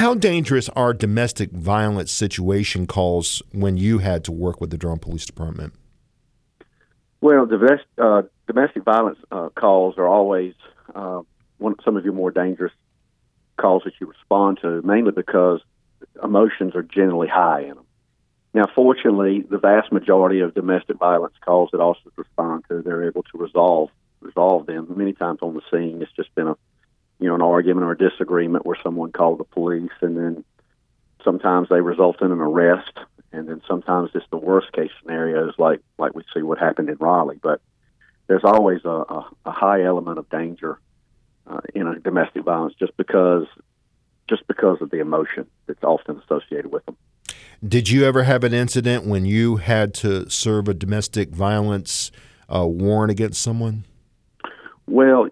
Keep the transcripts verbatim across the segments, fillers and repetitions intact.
How dangerous are domestic violence situation calls when you had to work with the Durham Police Department? Well, domestic, uh, domestic violence uh, calls are always uh, one, some of your more dangerous calls that you respond to, mainly because emotions are generally high in them. Now, fortunately, the vast majority of domestic violence calls that officers respond to, they're able to resolve resolve them. Many times on the scene, it's just been a you know an argument or a disagreement where someone called the police, and then sometimes they result in an arrest, and then sometimes it's the worst case scenarios, like like we see what happened in Raleigh. But there's always a, a, a high element of danger uh, in a domestic violence, just because just because of the emotion that's often associated with them. Did you ever have an incident when you had to serve a domestic violence uh, warrant against someone? Well,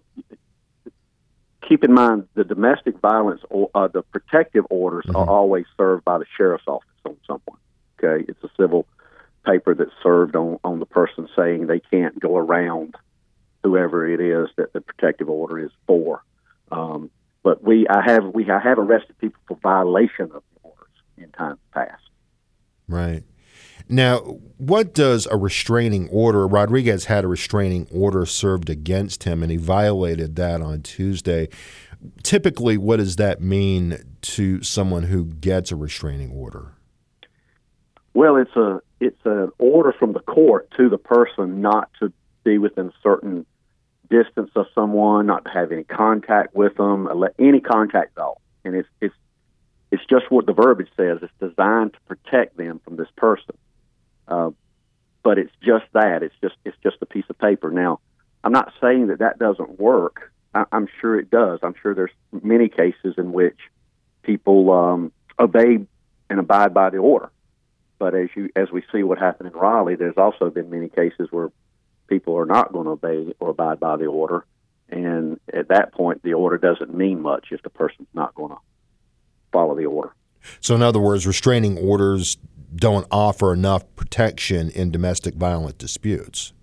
keep in mind the domestic violence, or uh, the protective orders mm-hmm. are always served by the sheriff's office on someone. Okay, it's a civil paper that's served on, on the person saying they can't go around whoever it is that the protective order is for. Um, but we, I have, we, I have arrested people for violation of the orders in times past. Right. Now, what does a restraining order? Rodriguez had a restraining order served against him, and he violated that on Tuesday. Typically, what does that mean to someone who gets a restraining order? Well, it's a it's an order from the court to the person not to be within a certain distance of someone, not to have any contact with them, any contact at all. And it's it's it's just what the verbiage says. It's designed to protect them from this person. Uh, but it's just that. It's just it's just a piece of paper. Now, I'm not saying that that doesn't work. I, I'm sure it does. I'm sure there's many cases in which people um, obey and abide by the order. But as you as we see what happened in Raleigh, there's also been many cases where people are not going to obey or abide by the order, and at that point, the order doesn't mean much if the person's not going to follow the order. So, in other words, restraining orders don't offer enough protection in domestic violence disputes.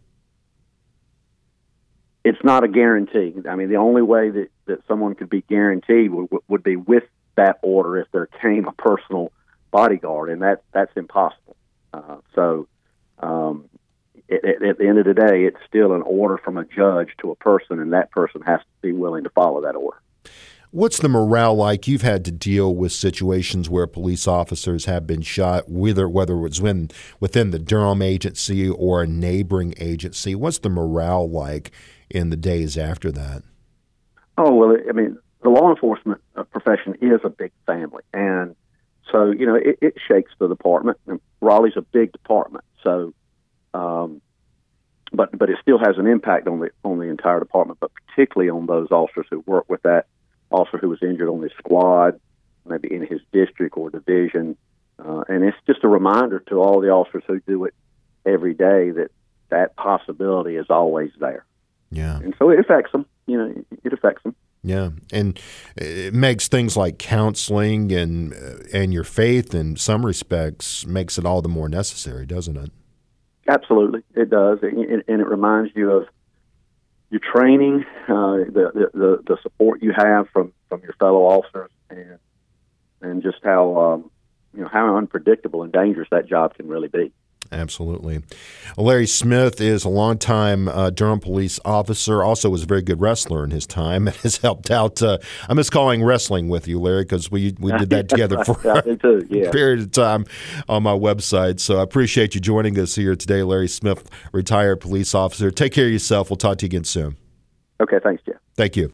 It's not a guarantee. I mean, the only way that, that someone could be guaranteed would, would be with that order if there came a personal bodyguard, and that that's impossible. Uh, so, um, it, it, at the end of the day, it's still an order from a judge to a person, and that person has to be willing to follow that order. What's the morale like? You've had to deal with situations where police officers have been shot, whether whether it was when, within the Durham agency or a neighboring agency. What's the morale like in the days after that? Oh, well, I mean, the law enforcement profession is a big family, and so, you know, it, it shakes the department. And Raleigh's a big department, so, um, but but it still has an impact on the on the entire department, but particularly on those officers who work with that officer who was injured on his squad, maybe in his district or division. Uh, and it's just a reminder to all the officers who do it every day that that possibility is always there. Yeah. And so it affects them. You know, it affects them. Yeah, and it makes things like counseling and and your faith in some respects makes it all the more necessary, doesn't it? Absolutely, it does. And, and it reminds you of your training, uh, the, the the support you have from, from your fellow officers, and and just how um, you know how unpredictable and dangerous that job can really be. Absolutely. Larry Smith is a longtime uh, Durham police officer, also was a very good wrestler in his time, and has helped out. Uh, I miss calling wrestling with you, Larry, because we, we did that together for too, yeah. a period of time on my website. So I appreciate you joining us here today, Larry Smith, retired police officer. Take care of yourself. We'll talk to you again soon. Okay, thanks, Jeff. Thank you.